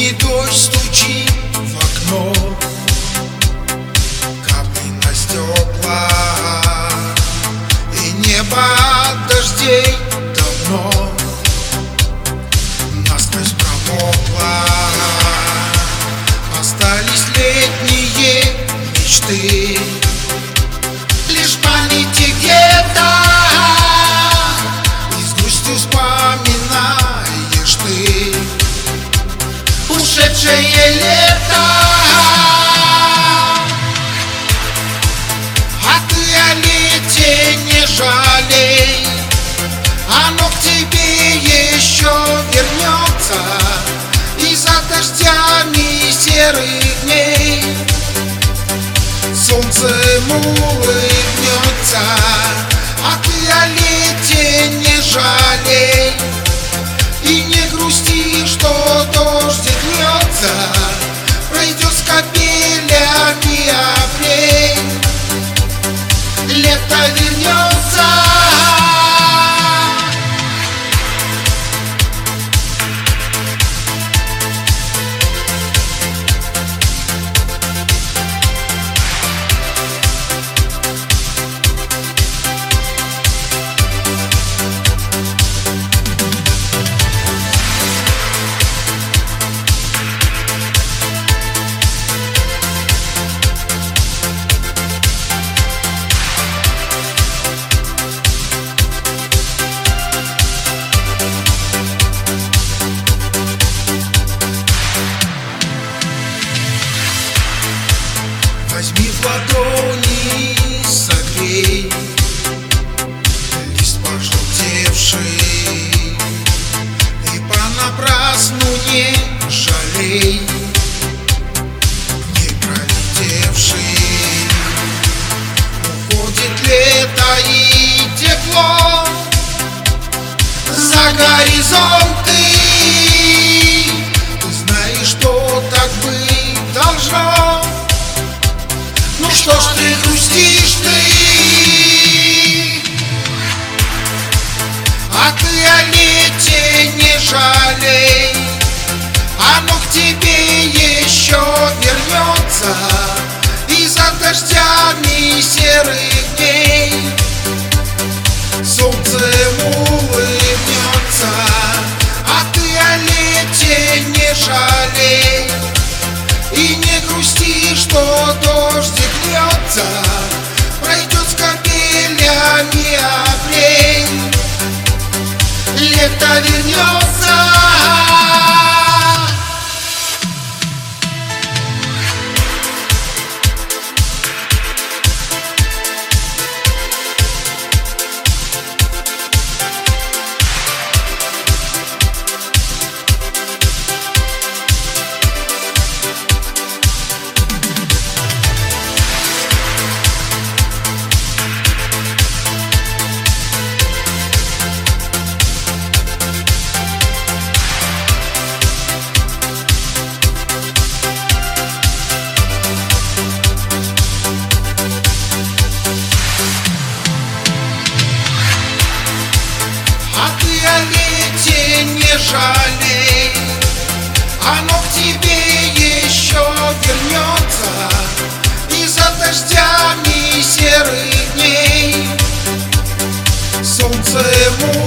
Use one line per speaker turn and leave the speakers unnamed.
Осенний дождь стучит в окно, капли на стекла, и небо от дождей давно насквозь промокло. Остались летние мечты, лишь в памяти где-то, и с грустью вспоминаешь ты ушедшее лето. А ты о лете не жалей, оно к тебе еще вернется из-за дождями серых дней. Солнцем улыбнется, а ты о лете не жалей, и не грусти, что дождь льется, пройдет с капелями апрель, лето вернется. Возьми в ладони, согрей лист пожелтевший, и понапрасну не жалей не пролетевший. Уходит лето и тепло за горизонты. Ты знаешь, что так быть должно. Ну что ж ты грустишь ты? А ты о лете не жалей, оно к тебе еще вернется из-за дождями серых дней. Солнцем улыбнется, а ты о лете не жалей, и не грусти, что дождик льется, пройдет с капелями апрель, лето вернется. А ты о лете не жалей, оно к тебе еще вернется из-за дождями серых дней. Солнцем